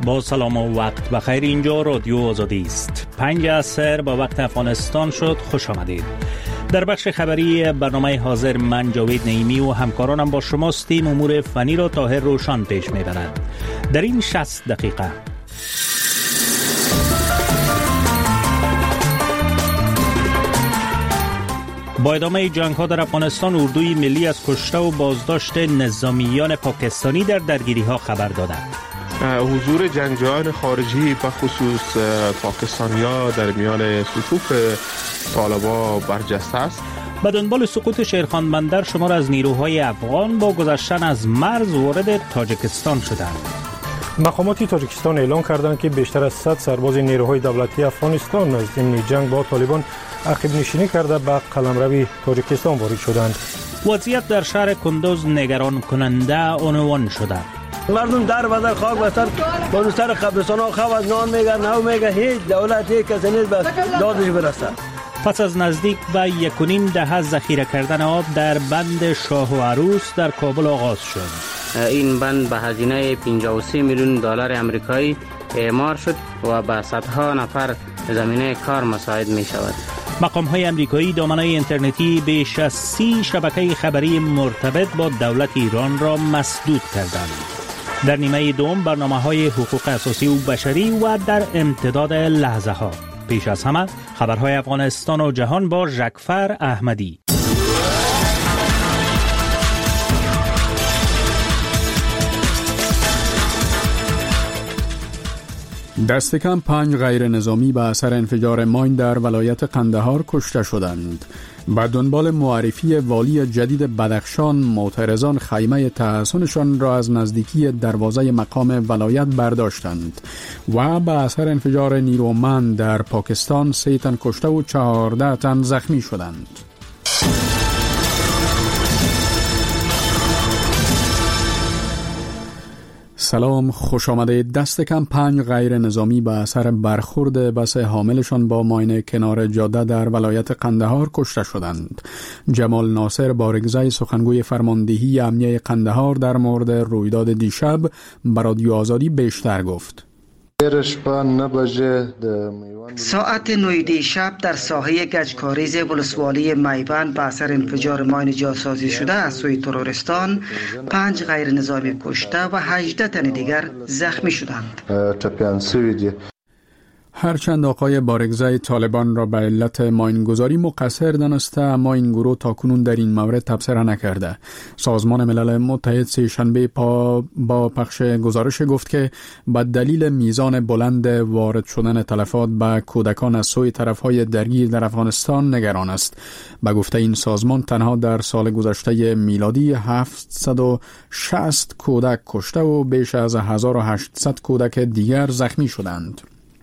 با سلام و وقت بخیر. اینجا رادیو آزادی است. 5 عصر با وقت افغانستان شد. خوش آمدید. در بخش خبری برنامه حاضر من جاوید نعیمی و همکارانم با شماستیم. امور فنی را طاهر روشان پیش میبرد. در این 60 دقیقه با ادامه جنگ ها در افغانستان، اردوی ملی از کشته و بازداشت نظامیان پاکستانی در درگیری ها خبر دادند. حضور جنگجویان خارجی به خصوص پاکستانی‌ها در میان صفوف طالبان برجسته است. به دنبال سقوط شیرخان بندر، شمار از نیروهای افغان با گذشتن از مرز وارد تاجیکستان شدند. مقامات تاجیکستان اعلام کردند که بیشتر از 100 سرباز نیروهای دولتی افغانستان از ضمن جنگ با طالبان عقب نشینی کرده به قلمرو تاجیکستان وارد شدند. وضعیت در شهر کندوز نگران کننده عنوان شده. مردم در بدر خاک بستر با سر قبرستان ها خواهد نان میگه نو میگه هیچ دولتی کسی نیست بس دادش برسه. پس از نزدیک به 1.5 دهه ذخیره کردن آب در بند شاه و عروس در کابل آغاز شد. این بند به هزینه 53 میلیون دلار آمریکایی اعمار شد و به صدها نفر زمینه کار مساعد می شود. مقام‌های آمریکایی دامنه اینترنتی بیش از 30 شبکه خبری مرتبط با دولت ایران را مسدود کردند. در نیمه دوم برنامه‌های حقوق اساسی و بشری و در امتداد لحظه ها. پیش از همه خبرهای افغانستان و جهان با ژکفر احمدی. دست کم 5 غیر نظامی به اثر انفجار ماین در ولایت قندهار کشته شدند. به دنبال معرفی والی جدید بدخشان، معترضان خیمه تحصنشان را از نزدیکی دروازه مقام ولایت برداشتند و به اثر انفجار نیرومند در پاکستان 3 تن کشته و 14 تن زخمی شدند. سلام، خوش آمده. دست کم 5 غیر نظامی به اثر برخورد بس حاملشان با ماین کنار جاده در ولایت قندهار کشته شدند. جمال ناصر بارگزای سخنگوی فرماندهی امنیه قندهار در مورد رویداد دیشب به رادیو آزادی بیشتر گفت. ساعت 9 دیشب در ساحه گچکاریز ولسوالی میبند به اثر انفجار ماین جاسازی شده از سوی ترورستان 5 غیر نظامی کشته و 18 تن دیگر زخمی شدند. هرچند آقای بارگزای طالبان را به علت ماینگذاری مقصر دانسته، اما این گروه تاکنون در این مورد تبصره نکرده. سازمان ملل متحد سه‌شنبه با پخش گزارش گفت که به دلیل میزان بلند وارد شدن تلفات به کودکان از سوی طرفهای درگیر در افغانستان نگران است. به گفته این سازمان تنها در سال گذشته میلادی 760 کودک کشته و بیش از 1800 کودک دیگر زخمی شدند.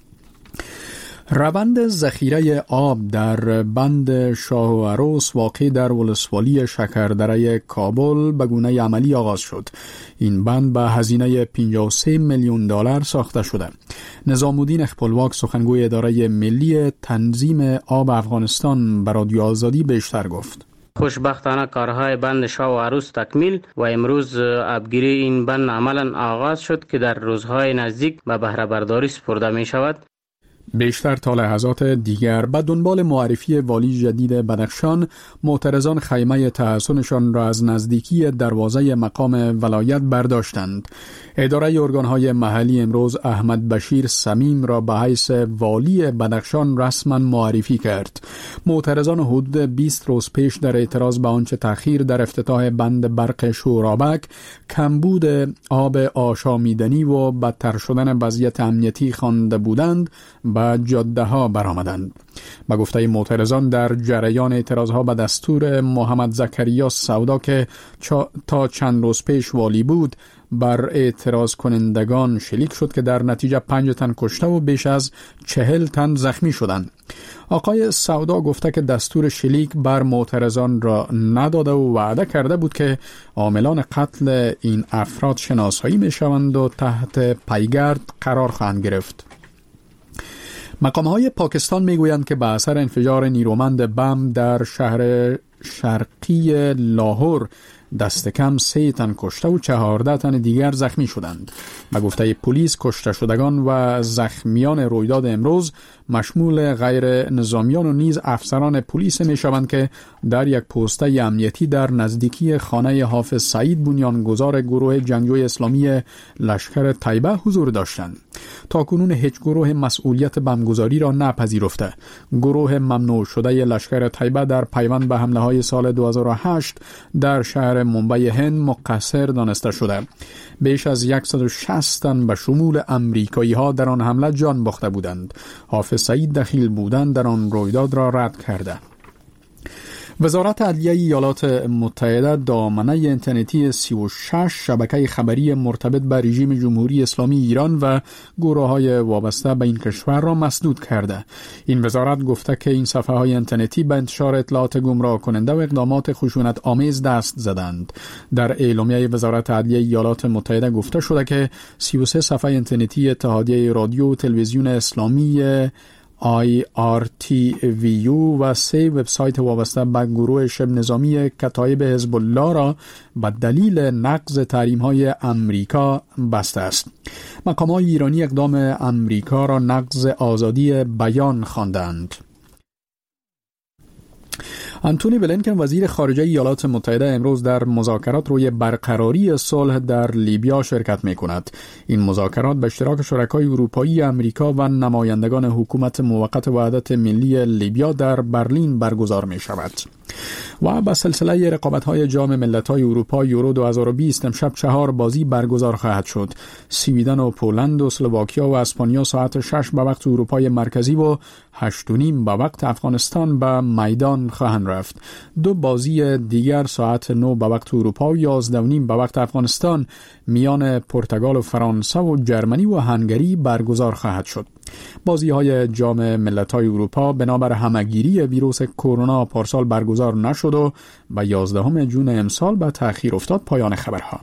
روند ذخیره آب در بند شاه و عروس واقع در ولسوالی شکردره کابل به گونه عملی آغاز شد. این بند به هزینه 53 میلیون دلار ساخته شده. نظام الدین اخپلواک سخنگوی اداره ملی تنظیم آب افغانستان به رادیو آزادی بیشتر گفت. خوشبختانه کارهای بند شاه و عروس تکمیل و امروز آبگیری این بند عملا آغاز شد که در روزهای نزدیک به بهره برداری سپرده می شود. بیشتر تا لحظات دیگر به دنبال معرفی والی جدید بدخشان، معترضان خیمه تحصنشان را از نزدیکی دروازه مقام ولایت برداشتند. اداره ارگانهای محلی امروز احمد بشیر سمیم را به حیث والی بدخشان رسما معرفی کرد. معترضان حدود 20 روز پیش در اعتراض به آنچه تأخیر در افتتاح بند برق شورابک، کمبود آب آشامیدنی و بدتر شدن وضعیت امنیتی خوانده بودند به جاده ها برآمدند. به گفته معترضان در جریان اعتراض ها به دستور محمد زکریا سودا که تا چند روز پیش والی بود، بر اعتراض کنندگان شلیک شد که در نتیجه 5 تن کشته و بیش از 40 تن زخمی شدند. آقای سودا گفته که دستور شلیک بر معترضان را نداده و وعده کرده بود که عاملان قتل این افراد شناسایی می شوند و تحت پیگرد قرار خواهند گرفت. مقام‌های پاکستان میگویند که به اثر انفجار نیرومند بم در شهر شرقی لاهور دست کم 3 تن کشته و 14 تن دیگر زخمی شدند. به گفته پلیس کشته شدگان و زخمیان رویداد امروز مشمول غیر نظامیان و نیز افسران پلیس می شوند که در یک پوسته امنیتی در نزدیکی خانه حافظ سعید بنیانگذار گروه جنگجوی اسلامی لشکر طیبه حضور داشتند. تاکنون هیچ گروه مسئولیت بمبگذاری را نپذیرفته. گروه ممنوع شده لشکر طیبه در پیوند به حمله های سال 2008 در شهر منبع هند مقصر دانسته شده. بیش از 160 تن به شمول امریکایی ها در آن حمله جان باخته بودند. حافظ سعید دخیل بودن در آن رویداد را رد کرده. وزارت عدلیه ایالات متحده دامنه اینترنتی 36 شبکه خبری مرتبط به رژیم جمهوری اسلامی ایران و گروه‌های وابسته به این کشور را مسدود کرده. این وزارت گفته که این صفحه‌های اینترنتی به انتشار اطلاعات گمراه کننده و اقدامات خشونت آمیز دست زدند. در اعلامیه وزارت عدلیه ایالات متحده گفته شده که 33 صفحه اینترنتی اتحادیه رادیو و تلویزیون اسلامی IRTVU و 3 وبسایت وابسته به گروه شبه نظامی کتایب حزب الله را به دلیل نقض تحریم‌های امریکا بسته است. مقامات ایرانی اقدام امریکا را نقض آزادی بیان خواندند. آنتونی بلینکن وزیر خارجه ایالات متحده امروز در مذاکرات روی برقراری صلح در لیبیا شرکت می‌کند. این مذاکرات به اشتراک شرکای اروپایی، امریکا و نمایندگان حکومت موقت وحدت ملی لیبیا در برلین برگزار می‌شود. و به سلسله رقابت‌های جام ملت‌های اروپا یورو 2020 امشب 4 بازی برگزار خواهد شد. سویدن و پولند و اسلواکیا و اسپانیا ساعت 6 به وقت اروپای مرکزی و 8:30 به وقت افغانستان به میدان خواهند رفت. 2 بازی دیگر ساعت 9 به وقت اروپا و 11:30 به وقت افغانستان میان پرتغال و فرانسه و جرمنی و هنگری برگزار خواهد شد. بازی‌های جام ملت‌های اروپا بنابر همه‌گیری ویروس کرونا پارسال برگزار نشد و به 11 جون امسال به تأخیر افتاد. پایان خبرها.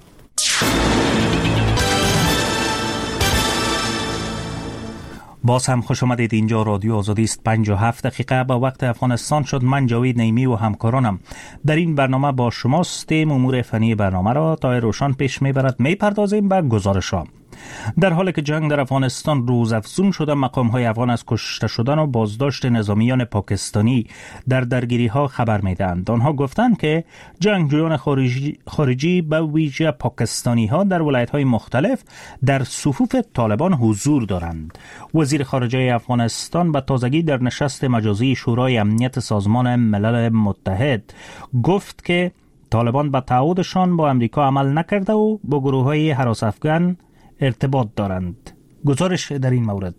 باز هم خوش آمدید. اینجا رادیو آزادی است. 57 دقیقه به وقت افغانستان شد. من جاوید نیمی و همکارانم در این برنامه با شماستیم. امور فنی برنامه را تا روشن پیش میبرد. میپردازیم به گزارش‌ها. در حالی که جنگ در افغانستان روزافزون شده، مقام‌های افغان از کشته شدن و بازداشت نظامیان پاکستانی در درگیری‌ها خبر می‌دهند. آنها گفتند که جنگجویان خارجی به ویژه پاکستانی‌ها در ولایت‌های مختلف در صفوف طالبان حضور دارند. وزیر خارجه افغانستان به تازگی در نشست مجازی شورای امنیت سازمان ملل متحد گفت که طالبان به تعهدشان با امریکا عمل نکرده و با گروه‌های هراس افغان ارتباط دارند. گزارش در این مورد: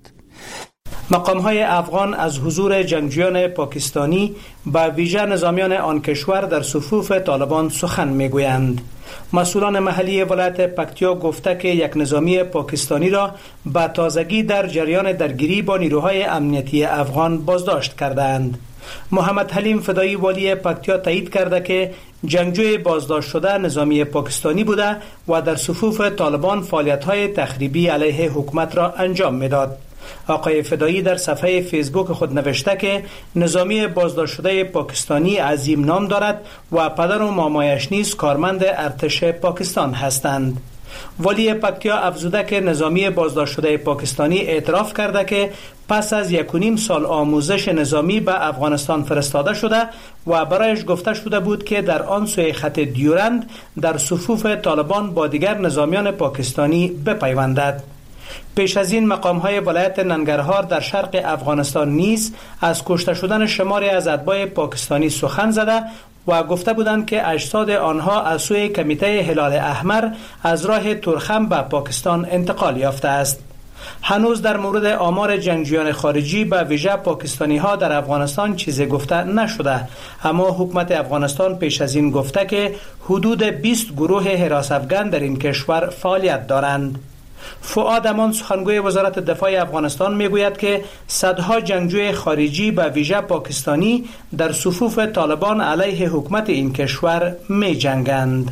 مقام‌های افغان از حضور جنگجویان پاکستانی به ویژه نظامیان آن کشور در صفوف طالبان سخن می‌گویند. مسئولان محلی ولایت پکتیا گفته که یک نظامی پاکستانی را به تازگی در جریان درگیری با نیروهای امنیتی افغان بازداشت کردند. محمد حلیم فدایی والی پکتیا تایید کرده که جنگجوی بازداشت شده نظامی پاکستانی بوده و در صفوف طالبان فعالیت‌های تخریبی علیه حکومت را انجام می‌داد. آقای فدایی در صفحه فیسبوک خود نوشته که نظامی بازداشت شده پاکستانی عظیم نام دارد و پدر و مامایش نیز کارمند ارتش پاکستان هستند. والی پکتیا افزوده که نظامی بازداشت شده پاکستانی اعتراف کرده که پس از 1.5 سال آموزش نظامی به افغانستان فرستاده شده و برایش گفته شده بود که در آن سوی خط دیورند در صفوف طالبان با دیگر نظامیان پاکستانی بپیوندد. پیش از این مقام‌های ولایت ننگرهار در شرق افغانستان نیز از کشته شدن شماری از اتباع پاکستانی سخن زده و گفته بودند که اجساد آنها از سوی کمیته هلال احمر از راه تورخم به پاکستان انتقال یافته است. هنوز در مورد آمار جنگجویان خارجی به ویژه پاکستانی ها در افغانستان چیزی گفته نشده، اما حکومت افغانستان پیش از این گفته که حدود 20 گروه هراس افغان در این کشور فعالیت دارند. فؤاد امان سخنگوی وزارت دفاع افغانستان میگوید که صدها جنگجوی خارجی به ویژه پاکستانی در صفوف طالبان علیه حکومت این کشور می جنگند.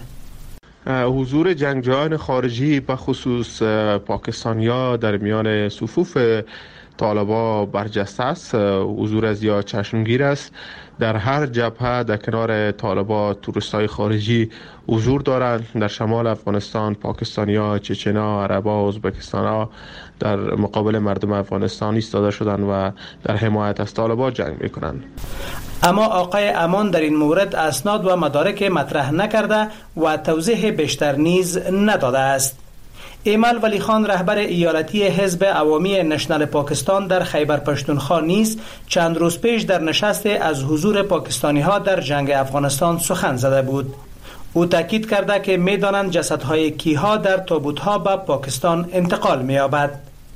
حضور جنگجویان خارجی به خصوص پاکستانیا در میان صفوف طالبان برجسته است. حضور زیاد چشمگیر است. در هر جبهه در کنار طالبان توریستای خارجی حضور دارند. در شمال افغانستان پاکستانی‌ها، چچنا، عربا، ازبکستان‌ها در مقابل مردم افغانستان ایستاده شدند و در حمایت از طالبان جنگ می‌کنند. اما آقای امان در این مورد اسناد و مدارک مطرح نکرده و توضیح بیشتر نیز نداده است. ایمل ولی خان رهبر ایالتی حزب عوامی نشنل پاکستان در خیبر پشتونخوا نیز چند روز پیش در نشست از حضور پاکستانی ها در جنگ افغانستان سخن زده بود. او تاکید کرده که میدانند جسدهای کیها در تابوتها به پاکستان انتقال می‌یابد.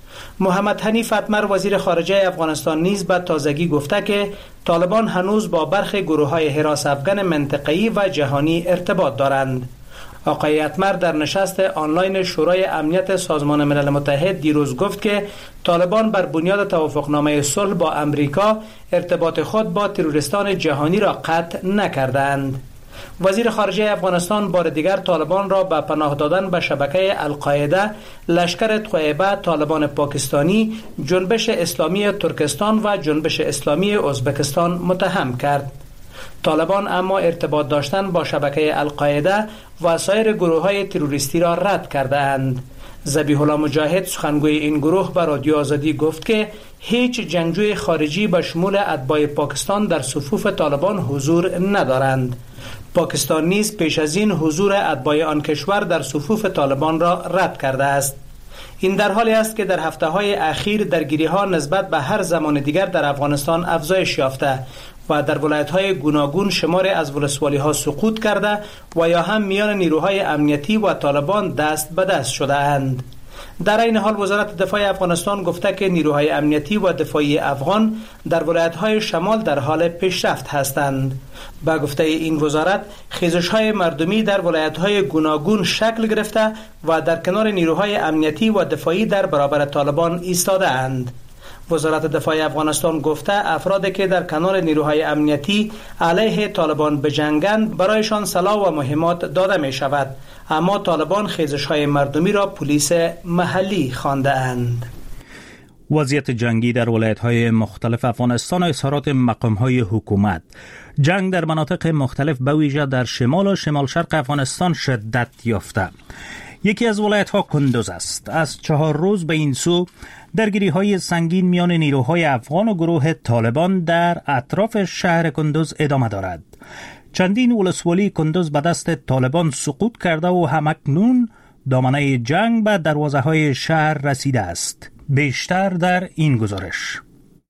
محمد حنیف اتمر وزیر خارجه افغانستان نیز به تازگی گفته که طالبان هنوز با برخی گروه‌های حراس افغان منطقه‌ای و جهانی ارتباط دارند. آقای اتمر در نشست آنلاین شورای امنیت سازمان ملل متحد دیروز گفت که طالبان بر بنیاد توافقنامه صلح با امریکا ارتباط خود با تروریستان جهانی را قطع نکردند. وزیر خارجه افغانستان بار دیگر طالبان را به پناه دادن به شبکه القاعده، لشکر طیبه، طالبان پاکستانی، جنبش اسلامی ترکستان و جنبش اسلامی ازبکستان متهم کرد. طالبان اما ارتباط داشتن با شبکه القاعده و سایر گروه‌های تروریستی را رد کرده اند. ذبیح الله مجاهد سخنگوی این گروه به رادیو آزادی گفت که هیچ جنگجوی خارجی به شمول اتباع پاکستان در صفوف طالبان حضور ندارند. پاکستان نیز پیش از این حضور اتباع آن کشور در صفوف طالبان را رد کرده است. این در حالی است که در هفته‌های اخیر درگیری‌ها نسبت به هر زمان دیگر در افغانستان افزایش یافته و در ولایت‌های گوناگون شمار از ولسوالی‌ها سقوط کرده و یا هم میان نیروهای امنیتی و طالبان دست به دست شده اند. در این حال وزارت دفاع افغانستان گفته که نیروهای امنیتی و دفاعی افغان در ولایت‌های شمال در حال پیشرفت هستند. با گفته این وزارت خیزش‌های مردمی در ولایت‌های گوناگون شکل گرفته و در کنار نیروهای امنیتی و دفاعی در برابر طالبان ایستاده اند. وزارت دفاع افغانستان گفته افرادی که در کنار نیروهای امنیتی علیه طالبان بجنگند برایشان سلاح و مهمات داده می شود، اما طالبان خیزش‌های مردمی را پلیس محلی خوانده اند. وضعیت جنگی در ولایت‌های مختلف افغانستان و اظهارات مقام‌های حکومت. جنگ در مناطق مختلف به ویژه در شمال و شمال شرق افغانستان شدت یافته. یکی از ولایت‌ها کندوز است. از 4 روز به این سو درگیری‌های سنگین میان نیروهای افغان و گروه طالبان در اطراف شهر کندوز ادامه دارد. چندین ولسوالی کندوز به دست طالبان سقوط کرده و همکنون دامنه جنگ به دروازه‌های شهر رسیده است. بیشتر در این گزارش.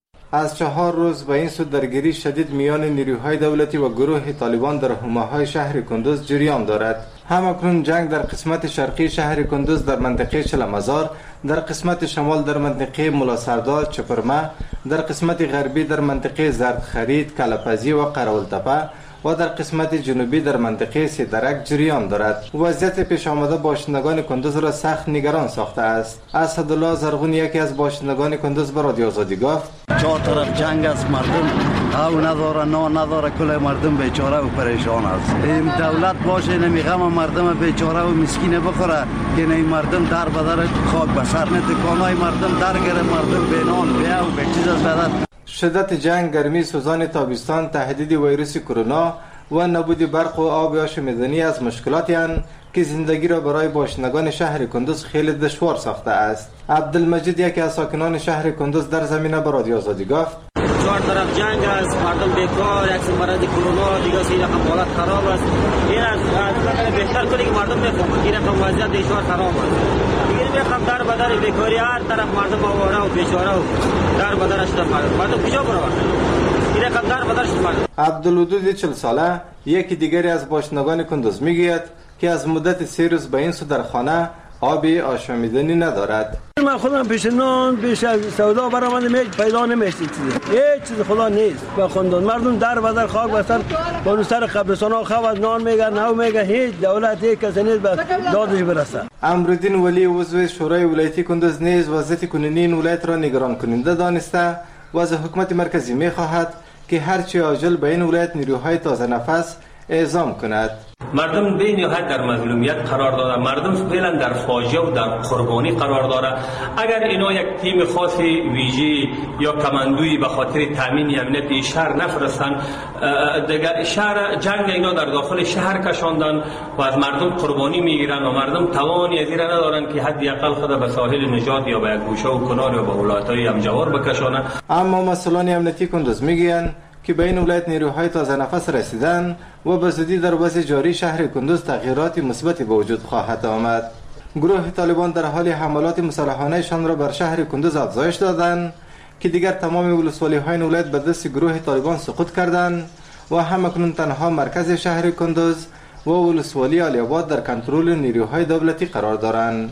از 4 روز به این سو درگیری شدید میان نیروهای دولتی و گروه طالبان در حومه‌های شهر کندوز جریان دارد. همکنون جنگ در قسمت شرقی شهر کندوز در منطقه چلمزار، در قسمت شمال در منطقه ملاسردار چپرمه، در قسمت غربی در منطقه زردخرید، کلپزی و قراولتپه و در قسمت جنوبی در منطقه سیدرک جریان دارد. وضعیت پیش آمده باشندگان کندوز را سخت نگران ساخته است. اسدالله زرغون یکی از باشندگان کندوز به رادیو آزادی گفت: 4 طرف جنگ است، مردم او نداره، نان نداره، کل مردم بیچاره و پریشان است. این دولت باشه نمی غم مردم بیچاره و مسکین بخوره که این مردم در بدر خاک بسر نتکانای مردم درگره، مردم به نان بیا و به چیز از بدر. شدت جنگ، گرمی سوزان تابستان، تهدید ویروس کرونا و نبود برق و آب آشامیدنی از مشکلاتی هستند که زندگی را برای باشندگان شهر کندوز خیلی دشوار ساخته است. عبدالمجید یکی از ساکنان شهر کندوز در زمینه به رادیو آزادی گفت: 4 طرف جنگ است، مردم بیکار، یک مرض کرونا دیگه این رقم حالت خراب است. این از بهتر کنی که مردم بفهمند این رقم وضعیت بسیار خراب است. دیگه میخوام در بدر بیکاری هر طرف مردم آواره و بیچاره و در بدرش شده مردم کجا برود؟ این رقم در بدرش شده. عبدالودود 40 ساله یکی دیگری از باشندگان کندوز میگوید که از مدت 3 روز به این سو در خانه آبی آشامیدنی ندارد. من خودم پیش نان پیش از سودا برآمدم، هیچ پیدا نمیشه، هیچ چیز خدا نیست. با خاندان مردم در بدر خاک بستر با سر قبرستان ها خواهد نان میگه نو میگه، هیچ دولت یک کسی نیست به دادش برسه. امرالدین ولی عضو شورای ولایتی کندوز نیز وضعیت کنونی این ولایت را نگران کننده دانسته و از حکومت مرکزی میخواهد که هرچی عاجل به این ولایت نیروهای تازه نفس اعزام کند. مردم به نهایت در مظلومیت قرار داره، مردم فعلا در فاجعه و در قربانی قرار داره. اگر اینا یک تیم خاص ویژه یا کماندویی به خاطر تامین امنیت شهر نفرستن، دیگر شهر جنگ اینا در داخل شهر کشاندن و از مردم قربانی میگیرن و مردم توانی از این ندارن که حداقل خود به ساحل نجات یا به یک گوشه و کنار یا به ولایت‌های همجوار بکشانن. اما مسئولان امنیتی کندوز میگویند که به این ولایت نیروهای تازه نفس رسیدن و به زودی در وضع جاری شهر کندوز تغییرات مثبتی به وجود خواهد آمد. گروه طالبان در حال حملات مسلحانه‌شان را بر شهر کندوز افزایش دادند که دیگر تمام ولسوالی‌های ولایت به دست گروه طالبان سقوط کردند و همکنون تنها مرکز شهر کندوز و ولسوالی علی آباد در کنترل نیروهای دولتی قرار دارند.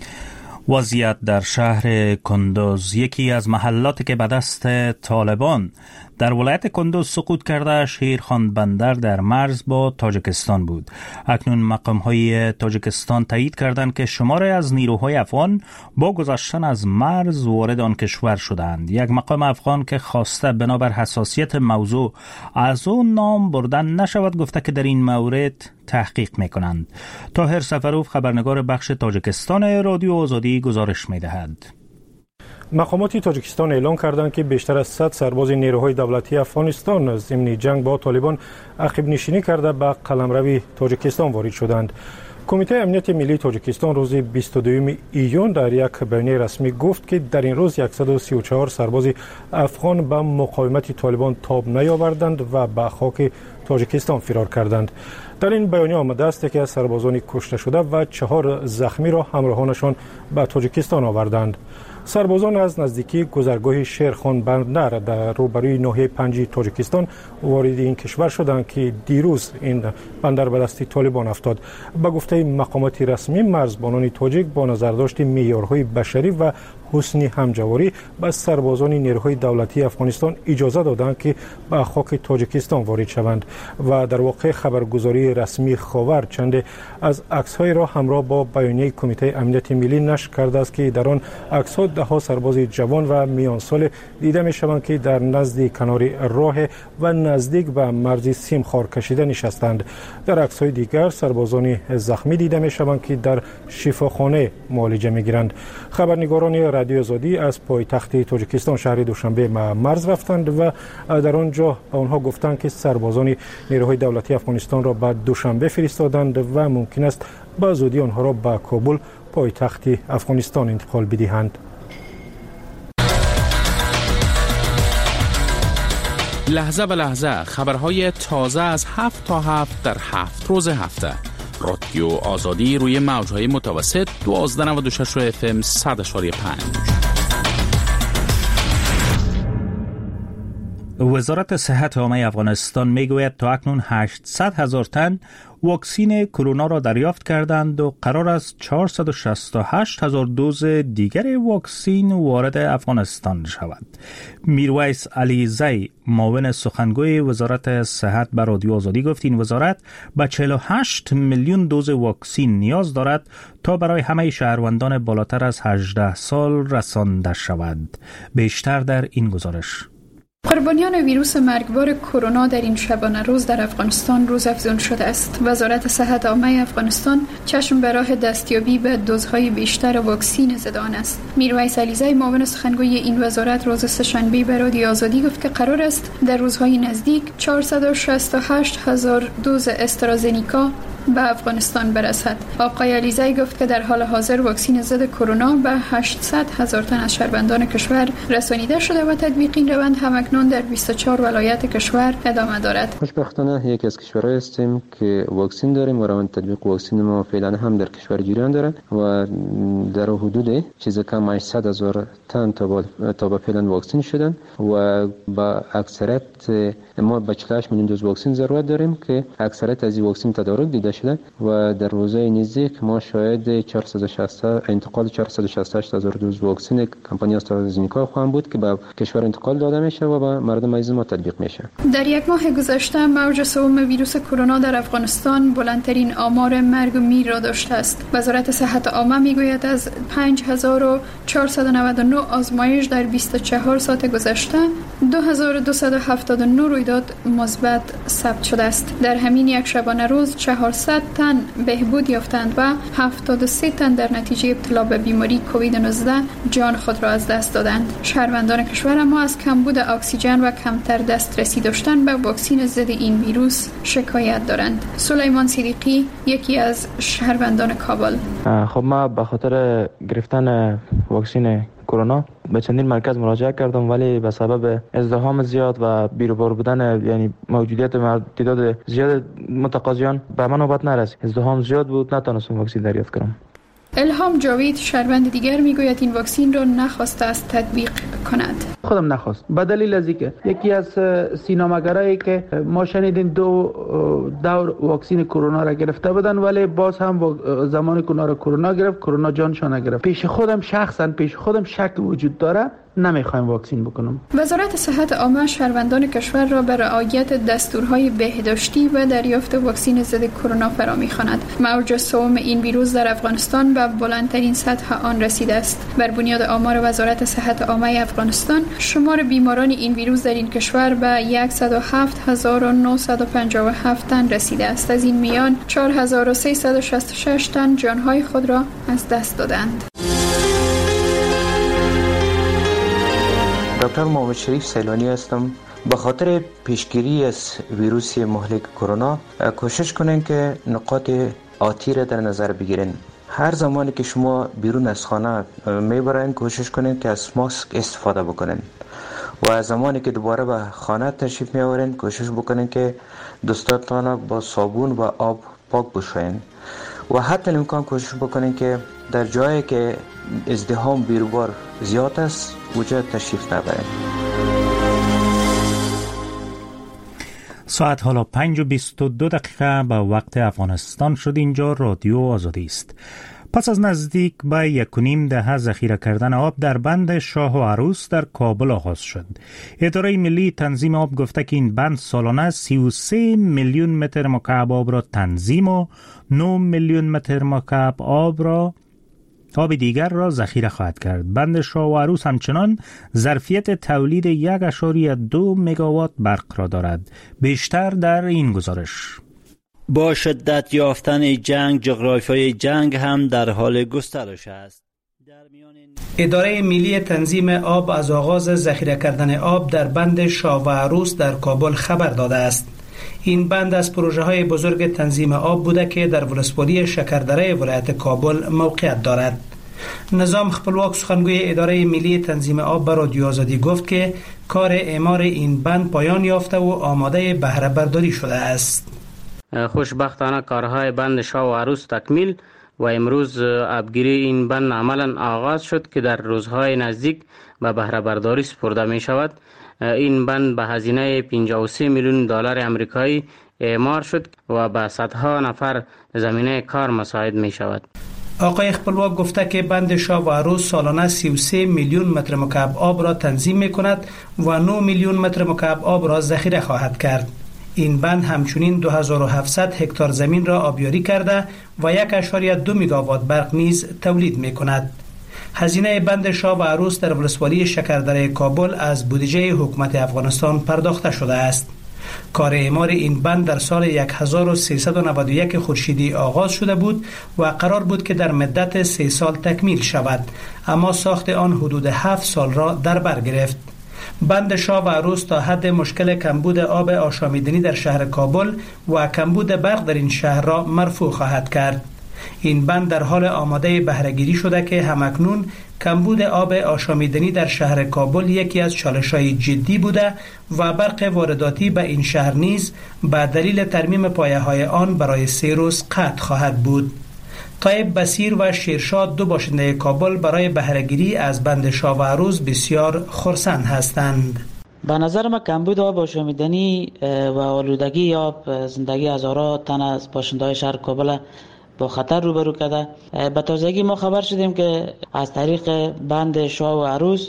وضعیت در شهر کندوز، یکی از محلاتی که به دست طالبان در ولایت کندوز سقوط کرده، شیرخان بندر در مرز با تاجیکستان بود. اکنون مقام‌های تاجیکستان تایید کردند که شماری از نیروهای افغان با گذشتن از مرز وارد آن کشور شدند. یک مقام افغان که خواسته بنابر حساسیت موضوع از اون نام بردن نشود گفته که در این مورد تحقیق میکنند. طاهر سفروف، خبرنگار بخش تاجیکستان رادیو آزادی، گزارش میدهد. مقامات تاجیکستان اعلام کردند که بیشتر از 100 سرباز نیروهای دولتی افغانستان ضمن جنگ با طالبان عقب نشینی کرده به قلمرو تاجیکستان وارد شدند. کمیته امنیت ملی تاجیکستان روز 22 ایون در یک بیانیه رسمی گفت که در این روز 134 سرباز افغان به مقاومت طالبان تاب نیاوردند و به خاک تاجیکستان فرار کردند. در این بیانیه آمده است که از سربازان کشته شده و 4 زخمی را همراهانشان به تاجیکستان آوردند. سربازان از نزدیکی گذرگاه شیرخان بندر در روبروی ناحیه پنجی تاجیکستان وارد این کشور شدند که دیروز این بندر به دست طالبان افتاد. به گفته مقامات رسمی، مرزبانان تاجیک با نظرداشت معیارهای بشری و حسن همجواری به سربازان نیروهای دولتی افغانستان اجازه دادند که به خاک تاجیکستان وارد شوند و در واقع خبرگزاری رسمی خاور چند از عکس‌های را همراه با بیانیه کمیته امنیت ملی نشر کرده است که در آن عکس‌ها ده‌ها سرباز جوان و میان سال دیده می‌شوند که در نزد کنار راه و نزدیک به مرز سیمخوار کشیده نشستند. در عکس‌های دیگر سربازان زخمی دیده می‌شوند که در شفاخانه معالجه می‌گیرند. خبرنگاران رادیو آزادی از پایتخت تاجیکستان شهر دوشنبه مرز رفتند و در آنجا به آنها گفتند که سربازان نیروهای دولتی افغانستان را به دوشنبه فرستادند و ممکن است به زودی آنها را به کابل پایتخت افغانستان انتقال بدهند. لحظه به لحظه خبرهای تازه از 7 تا 7 در 7 روز هفته. رادیو آزادی روی موجهای متوسط 1296 FM 100.5. وزارت صحت عامه افغانستان میگوید تا اکنون 800,000 تن واکسین کرونا را دریافت کردند و قرار است 468,000 دوز دیگر واکسین وارد افغانستان شود. میرویس علیزی، معاون سخنگوی وزارت صحت، به رادیو آزادی گفت این وزارت به 48 میلیون دوز واکسین نیاز دارد تا برای همه شهروندان بالاتر از 18 سال رسانده شود. بیشتر در این گزارش. قربانیان ویروس مرگبار کرونا در این شبانه روز در افغانستان روزافزون شده است. وزارت صحت عامه افغانستان چشم به راه دستیابی به دوزهای بیشتر واکسین ضد آن است. میرویس علیزی، معاون سخنگوی این وزارت، روز سه‌شنبه به رادیو آزادی گفت که قرار است در روزهای نزدیک 468,000 دوز استرازنیکا به افغانستان برسد. آقای علیزی گفت که در حال حاضر واکسین ضد کرونا به 800,000 تن از شهروندان کشور رسانیده شده و تطبیق این روند همکنون در 24 ولایت کشور ادامه دارد. خوشبختانه یکی از کشورهای هستیم که واکسین داریم و روند تطبیق واکسین ما فعلا هم در کشور جریان داره و در حدود چیز کم 800,000 تن تا به فعلا واکسین شدن و با اکثریت ما به 48 میلیون دوز واکسین ضرورت داریم که اکثریت از این واکسین تدارک دیده شده و در روزهای نزدیک ما شاید انتقال 468,000 دوز واکسن کمپانی آسترازنیکا خواهند بود که به کشور انتقال داده میشه و طالبا به مردم عزیز ما تطبیق میشه. در یک ماه گذشته موج سوم ویروس کرونا در افغانستان بلندترین آمار مرگ و میر را داشته است. وزارت صحت عامه میگوید از 5499 آزمایش در 24 ساعت گذشته 2279 رویداد مثبت ثبت شده است. در همین یک شبانه روز 400 تن بهبود یافتند و 73 تن در نتیجه ابتلا به بیماری کووید 19 جان خود را از دست دادند. شهروندان کشور ما از کمبود اکسیژن و کمتر دسترسی داشتن به واکسن ضد این ویروس شکایت دارند. سلیمان صدیقی یکی از شهروندان کابل: خب ما به خاطر گرفتن واکسن کرونا به چندین مرکز مراجعه کردم، ولی به سبب ازدحام زیاد و بیروبار بودن، یعنی موجودیت تعداد زیاد متقاضیان، به من نوبت نرسید. ازدحام زیاد بود، نتونستم واکسن دریافت کنم. الهام جاوید شهروند دیگر میگوید این واکسن را نخواسته است تطبیق کند. خودم نخواست به دلیل از اینکه یکی از سینماگرایی که ما شنیدیم دور واکسن کرونا را گرفته بودن، ولی باز هم زمان کرونا گرفت، کرونا جانشان نگرفت. پیش خودم شک وجود داره، نمیخوایم واکسن بکنم. وزارت صحت عامه شهروندان کشور را به رعایت دستورهای بهداشتی و دریافت واکسن ضد کرونا فرا می‌خواند. موج سوم این ویروس در افغانستان به بلندترین سطح آن رسیده است. بر بنیاد آمار وزارت صحت عامه افغانستان، شمار بیماران این ویروس در این کشور به 107957 تن رسیده است. از این میان 4366 تن جانهای خود را از دست دادند. دکتر محمد شریف سیلانی هستم. به خاطر پیشگیری از ویروس مهلک کرونا کوشش کنین که نقاط آتی را در نظر بگیرین. هر زمانی که شما بیرون از خانه میبرین کوشش کنین که از ماسک استفاده بکنین و از زمانی که دوباره به خانه تشریف میآورین کوشش بکنین که دستاتان با صابون و آب پاک بشوین و حتی امکان کوشش بکنین که در جایی که ازدحام بیروبار زیاد است وجود تشریف نبرین. ساعت حالا 5:22 به وقت افغانستان شد. اینجا رادیو آزادی است. پس از نزدیک به 1.5 دهه ذخیره کردن آب در بند شاه و عروس در کابل آغاز شد. اداره ملی تنظیم آب گفته که این بند سالانه 33 میلیون متر مکعب آب را تنظیم و 9 میلیون متر مکعب آب دیگر را ذخیره خواهد کرد. بند شاه و عروس همچنان ظرفیت تولید 1.2 مگاوات برق را دارد. بیشتر در این گزارش. با شدت یافتن جنگ، جغرافیای جنگ هم در حال گسترش است. اداره ملی تنظیم آب از آغاز ذخیره کردن آب در بند شاه و عروس در کابل خبر داده است. این بند از پروژه‌های بزرگ تنظیم آب بوده که در ولسوالی شکردره ولایت کابل موقعیت دارد. نظام خپلواک سخنگوی اداره ملی تنظیم آب به رادیو آزادی گفت که کار اعمار این بند پایان یافته و آماده بهره برداری شده است. خوشبختانه کارهای بند شاه و عروس تکمیل و امروز آبگیری این بند عملاً آغاز شد که در روزهای نزدیک به بهره برداری سپرده می شود. این بند به هزینه 53 میلیون دلار آمریکایی اعمار شد و به صدها نفر زمینه کار مساعد می شود. آقای خپلواک گفته که بند شاه و عروس سالانه 33 میلیون متر مکعب آب را تنظیم می کند و 9 میلیون متر مکعب آب را ذخیره خواهد کرد. این بند همچنین 2700 هکتار زمین را آبیاری کرده و 1.2 مگاوات برق نیز تولید می کند. هزینه بند شاه و عروس در ولسوالی شکردره کابل از بودجه حکومت افغانستان پرداخته شده است. کار اعمار این بند در سال 1391 خورشیدی آغاز شده بود و قرار بود که در مدت 3 سال تکمیل شود، اما ساخت آن حدود 7 سال را در بر گرفت. بند شاه و عروس تا حد مشکل کمبود آب آشامیدنی در شهر کابل و کمبود برق در این شهر را مرفوع خواهد کرد. این بند در حال آماده بهره‌گیری شده که همکنون کمبود آب آشامیدنی در شهر کابل یکی از چالش‌های جدی بوده و برق وارداتی به این شهر نیز به دلیل ترمیم پایه‌های آن برای 3 روز قطع خواهد بود. طایب بصیر و شیرشاد 2 باشنده کابل برای بهره‌گیری از بند شاه و عروس بسیار خرسند هستند. به نظر ما کمبود آب آشامیدنی و آلودگی آب زندگی هزاران تن از باشنده‌های شهر کابل با خطر روبرو کرده. به تازگی ما خبر شدیم که از طریق بند شاه و عروس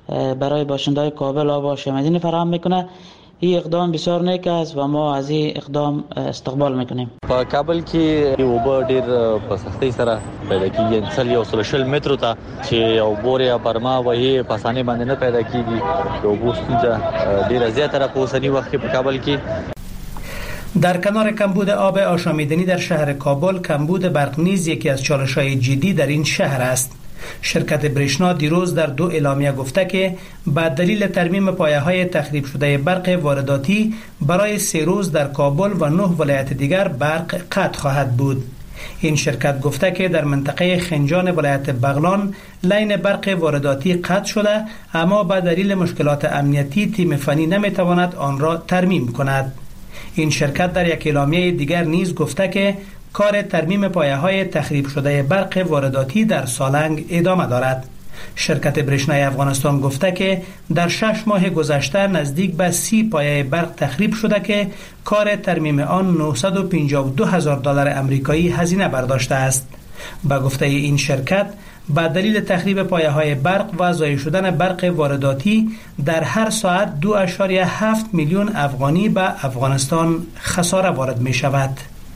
برای باشنده‌های کابل آب آشامیدنی فراهم میکنه. این اقدام بسیار نیک است و ما از این اقدام استقبال میکنیم. په کابل کې اوبه ډیر په سختۍ سره پیدا کیږي. انسل یو 100 مترو ته چې یو بوریا برما وهي په اسانۍ باندې نه پیدا کیږي. یو بوستنجه ډیر زیاتره په اوسنی وخت کې په کابل کې. در کنار کمبود آب آشامیدنی در شهر کابل، کمبود برق نیز یکی از چالش‌های جدی در این شهر است. شرکت برشنا دیروز در 2 اعلامیه گفته که به دلیل ترمیم پایه‌های تخریب شده برق وارداتی برای 3 روز در کابل و 9 ولایت دیگر برق قطع خواهد بود. این شرکت گفته که در منطقه خنجان ولایت بغلان لاین برق وارداتی قطع شده، اما به دلیل مشکلات امنیتی تیم فنی نمیتواند آن را ترمیم کند. این شرکت در یک اعلامیه دیگر نیز گفته که کار ترمیم پایه‌های تخریب شده برق وارداتی در سالنگ ادامه دارد. شرکت برشنای افغانستان گفته که در 6 ماه گذشته نزدیک به 30 پایه برق تخریب شده که کار ترمیم آن $952,000 امریکایی هزینه برداشته است. با گفته این شرکت، با دلیل تخریب پایه‌های برق و ضایع شدن برق وارداتی در هر ساعت 2.7 میلیون افغانی به افغانستان خساره وارد می شود.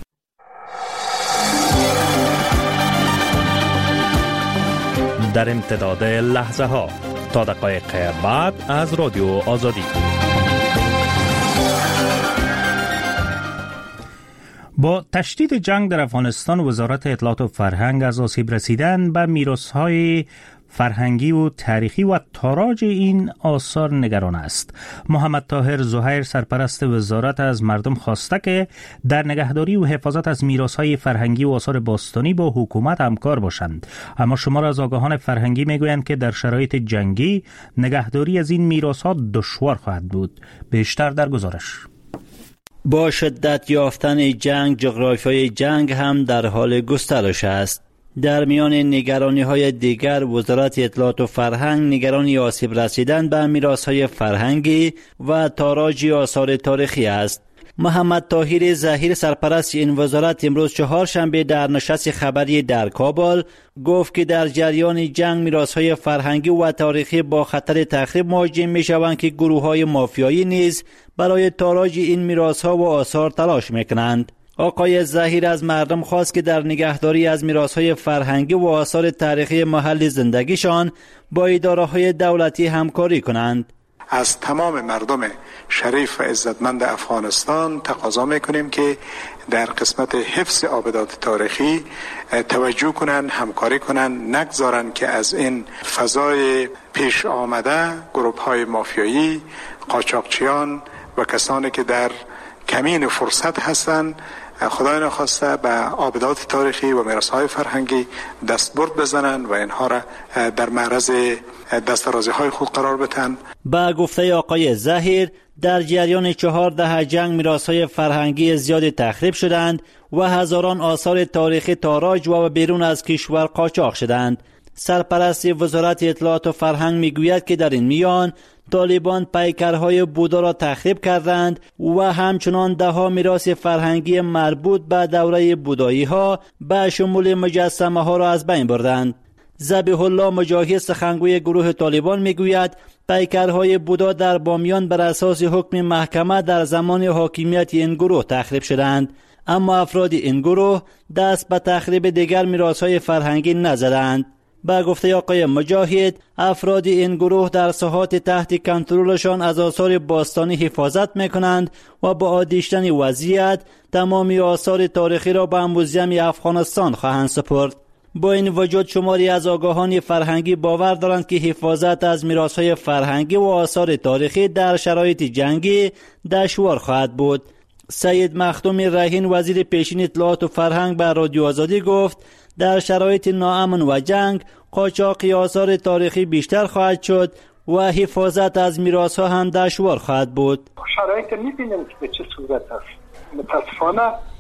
در امتداد لحظه ها تا دقایق بعد از رادیو آزادی. با تشدید جنگ در افغانستان، وزارت اطلاعات و فرهنگ از آسیب رسیدن به میراث‌های فرهنگی و تاریخی و تاراج این آثار نگران است. محمد طاهر زهیر، سرپرست وزارت، از مردم خواسته که در نگهداری و حفاظت از میراث‌های فرهنگی و آثار باستانی با حکومت همکار باشند. اما شمار از آگاهان فرهنگی میگویند که در شرایط جنگی نگهداری از این میراث‌ها دشوار خواهد بود. بیشتر در گزارش. با شدت یافتن جنگ، جغرافیای جنگ هم در حال گسترش است. در میان نگرانی‌های دیگر، وزارت اطلاعات و فرهنگ نگران آسیب رسیدن به میراث‌های فرهنگی و تاراج آثار تاریخی است. محمد طاهر زهیر، سرپرست این وزارت، امروز چهارشنبه در نشست خبری در کابل گفت که در جریان جنگ میراث‌های فرهنگی و تاریخی با خطر تخریب مواجه می‌شوند که گروه‌های مافیایی نیز برای تاراج این میراث‌ها و آثار تلاش می‌کنند. آقای زهیر از مردم خواست که در نگهداری از میراث‌های فرهنگی و آثار تاریخی محل زندگیشان با اداره‌های دولتی همکاری کنند. از تمام مردم شریف و عزتمند افغانستان تقاضا میکنیم که در قسمت حفظ آبدات تاریخی توجه کنند، همکاری کنند، نگذارند که از این فضای پیش آمده گروه‌های مافیایی، قاچاقچیان و کسانی که در کمین فرصت هستند خدای نخواسته به آبدات تاریخی و میراث‌های فرهنگی دستبرد بزنند و اینها را در معرض دسترازی‌های خود قرار بدهند. با گفته آقای زهیر، در جریان 4 دهه جنگ میراث‌های فرهنگی زیاد تخریب شدند و هزاران آثار تاریخی تاراج و بیرون از کشور قاچاق شدند. سرپرست وزارت اطلاعات و فرهنگ میگوید که در این میان طالبان پیکرهای بودا را تخریب کردند و همچنان دهها میراث فرهنگی مربوط به دوره بودایی ها به شمول مجسمه ها را از بین بردند. ذبیح الله مجاهد، سخنگوی گروه طالبان، میگوید پیکرهای بودا در بامیان بر اساس حکم محکمه در زمان حاکمیت این گروه تخریب شدند، اما افراد این گروه دست به تخریب دیگر میراث‌های فرهنگی نزدند. با گفته آقای مجاهد، افراد این گروه در ساحات تحت کنترلشان از آثار باستانی حفاظت میکنند و با عادی‌شدن وضعیت تمامی آثار تاریخی را به موزیم افغانستان خواهند سپرد. با این وجود شماری از آگاهان فرهنگی باور دارند که حفاظت از میراث‌های فرهنگی و آثار تاریخی در شرایط جنگی دشوار خواهد بود. سید مختوم رهین، وزیر پیشین اطلاعات و فرهنگ، به رادیو آزادی گفت در شرایط ناامن و جنگ قاچاق آثار تاریخی بیشتر خواهد شد و حفاظت از میراث‌ها هم دشوار خواهد بود. شرایط می‌بینیم که به چه صورت است. متاسفانه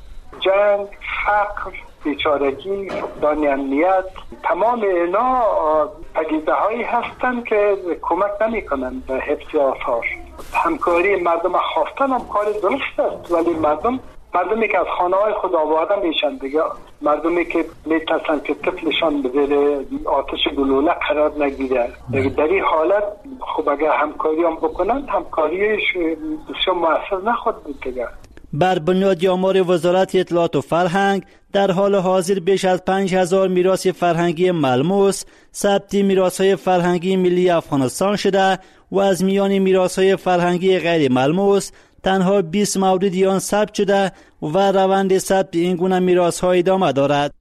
جنگ، فقر، بیچارگی، فقدان امنیت، تمام اینا پدیده‌هایی هستند که کمک نمی‌کنند به حفظ آثار. همکاری مردم خواستن هم کار درست است، ولی مردم مردمی که از خانه های خود آورده میشن دیگه، مردمی که میترسن که طفلشان به زیر آتش گلوله قرار نگیره. در این حالت خب اگر همکاری هم بکنن، همکاریش بسیار مؤثر نخواهد بود دیگه. بر بنیاد آمار وزارت اطلاعات و فرهنگ در حال حاضر بیش از 5000 میراث فرهنگی ملموس ثبت میراث‌های فرهنگی ملی افغانستان شده و از میان میراث‌های فرهنگی غیر ملموس تنها 20 موردی آن ثبت شده و روند ثبت این گونه میراث‌ها ادامه دارد.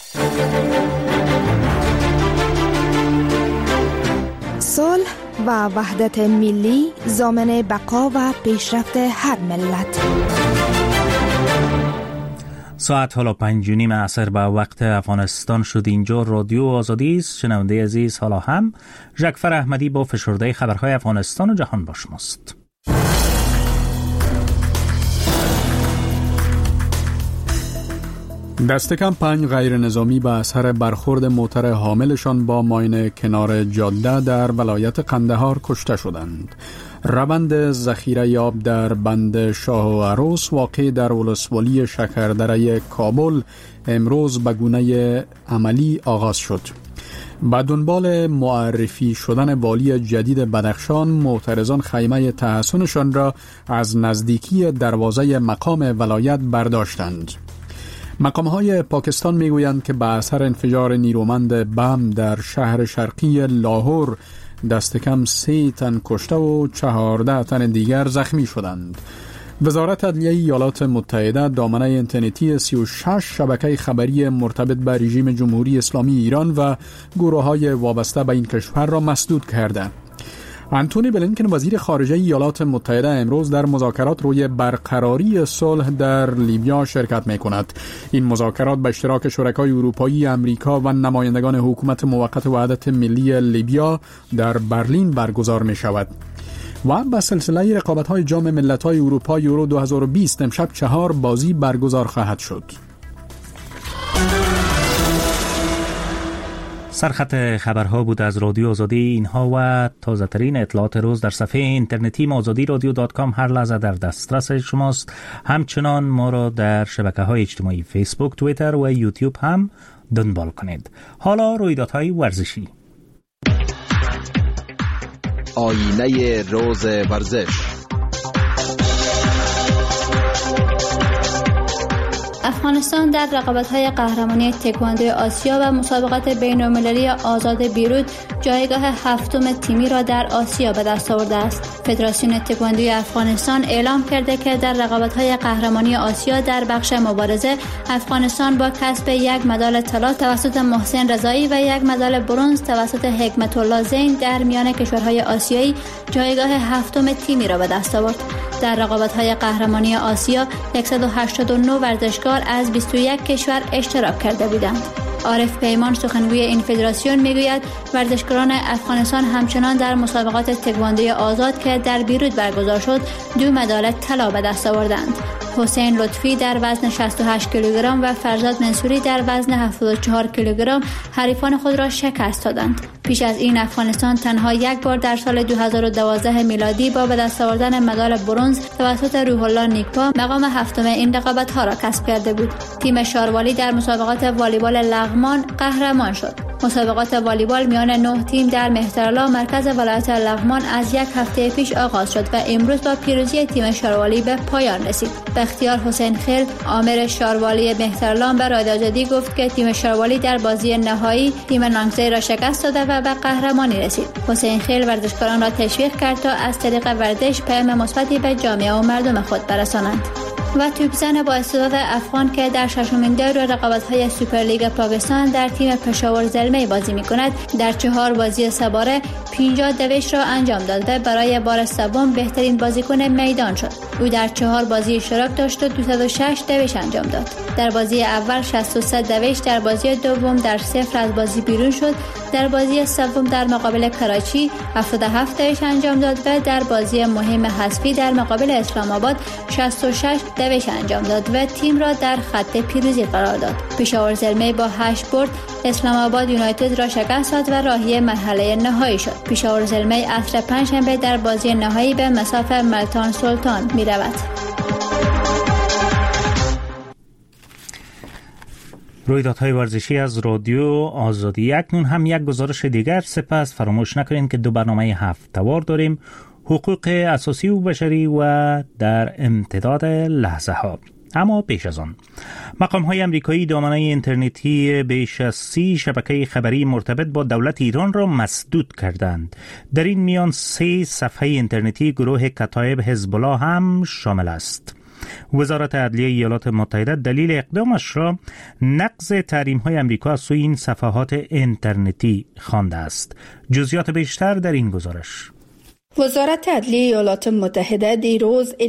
صلح و وحدت ملی ضامن بقا و پیشرفت هر ملت. ساعت حالا 5:30 عصر به وقت افغانستان شد. اینجا رادیو آزادی است. شنونده عزیز، حالا هم جعفر احمدی با فشرده خبرهای افغانستان و جهان با شماست. دست کم 5 غیر نظامی به اثر برخورد موتر حاملشان با ماین کنار جاده در ولایت قندهار کشته شدند. روند ذخیره یاب در بند شاه و عروس واقع در ولسوالی شکردره کابل امروز به گونه عملی آغاز شد. به دنبال معرفی شدن والی جدید بدخشان، معترضان خیمه تحصنشان را از نزدیکی دروازه مقام ولایت برداشتند. مقام‌های پاکستان میگویند که به اثر انفجار نیرومند بم در شهر شرقی لاهور دست کم 3 تن کشته و 14 تن دیگر زخمی شدند. وزارت عدلیه ایالات متحده دامنه اینترنتی 36 شبکه خبری مرتبط به رژیم جمهوری اسلامی ایران و گروه‌های وابسته به این کشور را مسدود کرده. آنتونی بلینکن وزیر خارجه ایالات متحده امروز در مذاکرات روی برقراری صلح در لیبیا شرکت می‌کند. این مذاکرات به اشتراک شرکای اروپایی، آمریکا و نمایندگان حکومت موقت وحدت ملی لیبیا در برلین برگزار می‌شود. و به سلسله رقابت‌های جام ملت‌های اروپا یورو 2020 امشب 4 بازی برگزار خواهد شد. سرخط خبرها بود از رادیو آزادی. اینها و تازه ترین اطلاعات روز در صفحه اینترنتی azadiradio.com هر لحظه در دسترس شماست. همچنان ما را در شبکه‌های اجتماعی فیسبوک، توییتر و یوتیوب هم دنبال کنید. حالا رویدادهای ورزشی. آینه روز ورزش. افغانستان در رقابت‌های قهرمانی تکواندو آسیا و مسابقات بین‌المللی آزاد بیروت جایگاه 7م تیمی را در آسیا به دست آورده است. فدراسیون تکواندوی افغانستان اعلام کرده که در رقابت‌های قهرمانی آسیا در بخش مبارزه افغانستان با کسب 1 مدال طلا توسط محسن رضایی و 1 مدال برنز توسط حکمت الله زین در میان کشورهای آسیایی جایگاه 7م تیمی را به دست آورد. در رقابت‌های قهرمانی آسیا 189 ورزشکار از 21 کشور اشتراک کرده بودند. عارف پیمان سخنگوی این فدراسیون میگوید ورزشکاران افغانستان همچنان در مسابقات تکواندوی آزاد که در بیروت برگزار شد 2 مدال طلا به دست آوردند. حسین لطفی در وزن 68 کیلوگرم و فرزاد منصوری در وزن 74 کیلوگرم حریفان خود را شکست دادند. پیش از این افغانستان تنها 1 بار در سال 2012 میلادی با به دست آوردن مدال برنز توسط روح الله نیکپا مقام 7م این رقابت‌ها را کسب کرده بود. تیم شاروالی در مسابقات والیبال لغمان قهرمان شد. مسابقات والیبال میان 9 تیم در مهترآلا مرکز ولایت لغمان از 1 هفته پیش آغاز شد و امروز با پیروزی تیم شاروالی به پایان رسید. بختیار حسین خیل آمر شاروالی مهترآلا به رادیو آزادی گفت که تیم شاروالی در بازی نهایی تیم نانگزی را شکست داده و به قهرمانی رسید. حسین خیل ورزشکاران را تشویق کرد تا از طریق ورزش پیام مثبتی به جامعه و مردم خود برسانند. و توپزن با استعداد افغان که در 6مین دور رقابت‌های سوپرلیگ پاکستان در تیم پشاور زلمی بازی می‌کند در 4 بازی سه‌باره 50 دوش را انجام داد و برای بار سوم بهترین بازیکن میدان شد. او در 4 بازی اشتراک داشت و 206 دوش انجام داد. در بازی اول 63 دوش، در بازی دوم در 0 از بازی بیرون شد، در بازی سوم در مقابل کراچی 77 دوش انجام داد و در بازی مهم حذفی در مقابل اسلام آباد 66 دوش انجام داد و تیم را در خط پیروزی قرار داد. پشاور زلمی با 8 برد اسلام آباد یونایتد را شکست داد و راهی مرحله نهایی شد. پشاور زلمی عصر پنجشنبه در بازی نهایی به مصاف ملتان سلطان می رود. رویدادهای ورزشی از رادیو آزادی. اکنون هم یک گزارش دیگر، سپس فراموش نکنید که 2 برنامه هفته‌وار داریم: حقوق اساسی و بشری و در امتداد لحظه ها. اما پیش از آن، مقام‌های امریکایی دامنه اینترنتی بیش از 30 شبکه خبری مرتبط با دولت ایران را مسدود کردند. در این میان 3 صفحه اینترنتی گروه کتایب حزب الله هم شامل است. وزارت عدلیه ایالات متحده دلیل اقدامش را نقض تحریم‌های امریکا از سوی این صفحات اینترنتی خوانده است. جزئیات بیشتر در این گزارش. وزارت عدلیه ایالات متحده دیروز